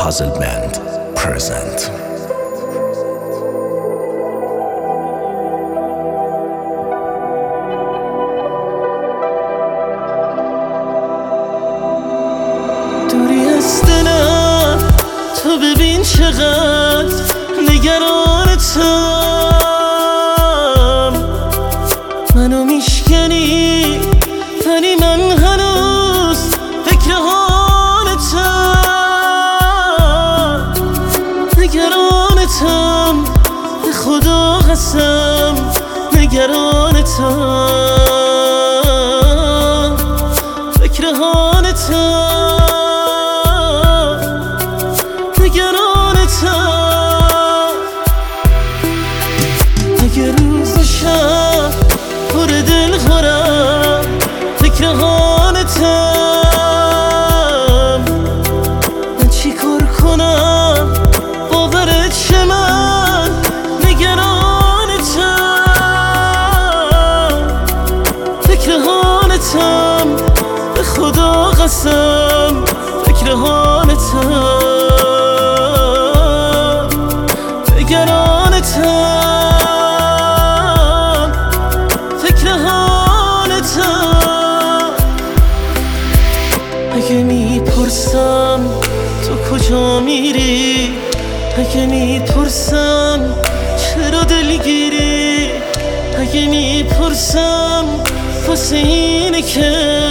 Puzzle Band present. دوری از دلم تو ببین چقدر نگرانتم، منو میشکنی ولی من هنوز فکر حالتم، نگرانتم به خدا قسم، نگرانتم فکر حالتم، نگرانتم. اگه روز و شب پر دل خورم فکر حالتم، من چی کار کنم باورت شه من نگرانتم، فکر حالتم به خدا قسم، فکر حالتم، نگرانتم، فکر حالتم. اگه میپرسم تو کجا میری، اگه میپرسم چرا دلگیری، اگه میپرسم واسه اینه که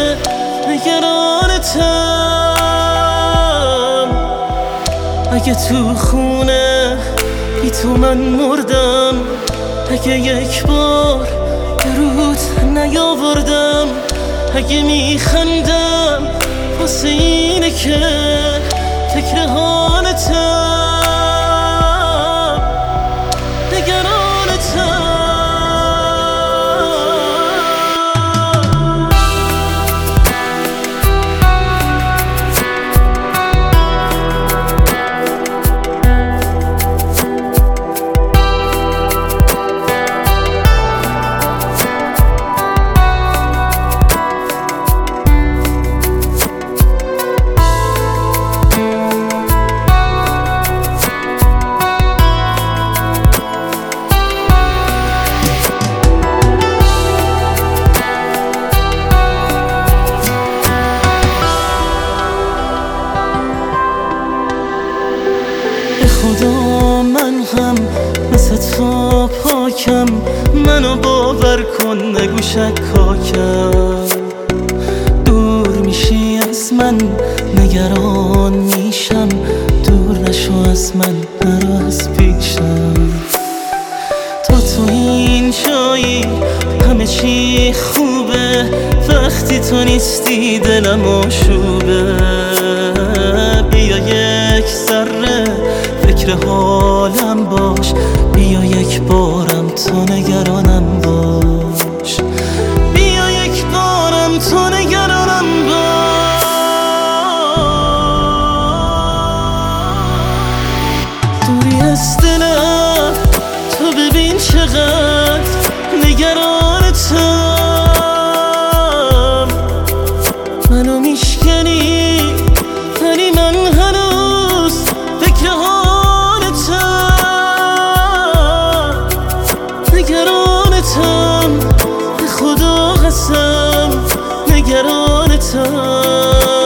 نگرانتم. اگه تو خونه بی تو من مردم، اگه یک بار به رود نیاوردم، اگه میخندم واسه اینه که فکر حالتم، نگرانتم. خدا من هم مثل تو پاکم، منو باور کن نگو شکاکم. دور میشی از من نگران میشم، دور نشو از من نرو از پیشم. تا تو این جایی همه چی خوبه، وقتی تو نیستی دلم آشوبه. بیا یک ذره فکر حالم باش، بیا یک بارم تو نگرانم باش، بیا یک بارم تو نگرانم باش. دوری از دلم تو ببین چقدر نگرانتم، منو میشکنی ولی من هنوز فکر حالتم، نگرانتم به خدا قسم، نگرانتم.